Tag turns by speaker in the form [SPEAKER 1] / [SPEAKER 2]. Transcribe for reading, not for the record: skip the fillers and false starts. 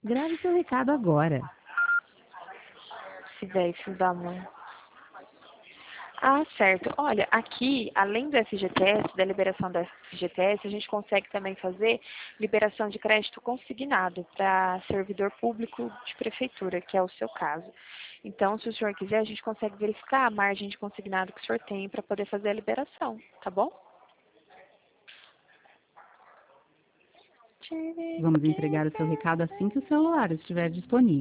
[SPEAKER 1] Grave seu recado agora.
[SPEAKER 2] Se der isso da mãe. Ah, certo. Olha, aqui, além do FGTS, da liberação do FGTS, a gente consegue também fazer liberação de crédito consignado para servidor público de prefeitura, que é o seu caso. Então, se o senhor quiser, a gente consegue verificar a margem de consignado que o senhor tem para poder fazer a liberação, tá bom?
[SPEAKER 1] Vamos entregar o seu recado assim que o celular estiver disponível.